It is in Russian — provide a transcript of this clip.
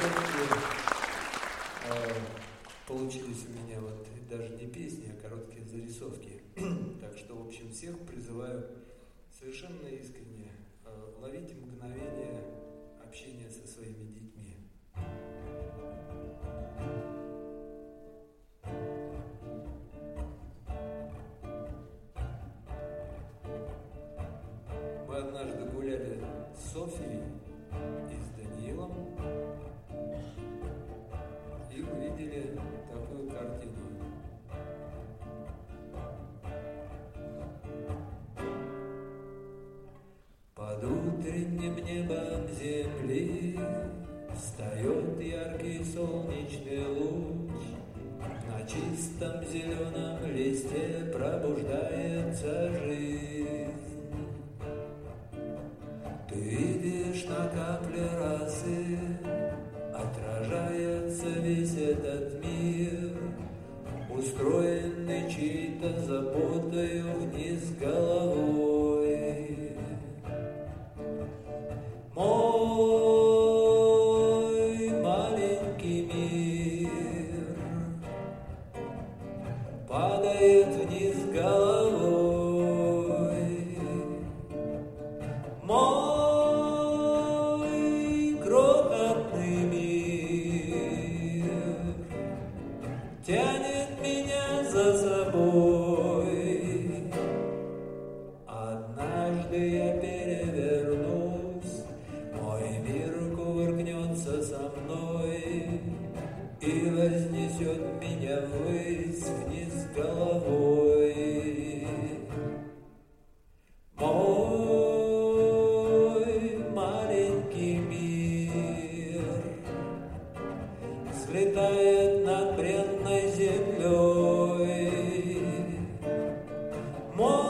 все-таки получились у меня вот даже не песни, а короткие зарисовки. Так что, в общем, всех призываю совершенно искренне ловить мгновение общения со своими детьми. Мы однажды гуляли с Софией и с Даниилом и увидели такую картину. Под утренним небом земли встает яркий солнечный луч, на чистом зеленом листе пробуждается жизнь. Ты видишь, на капле росы отражается весь этот мир, устроенный чьей-то заботою вниз головой. Мой маленький мир падает вниз головой. Мой крохотный мир тянет меня за собой. Однажды я перевернусь, мой мир кувыркнется со мной и вознесет меня ввысь, вниз головой. Мой маленький мир взлетает над бренной землей. Мой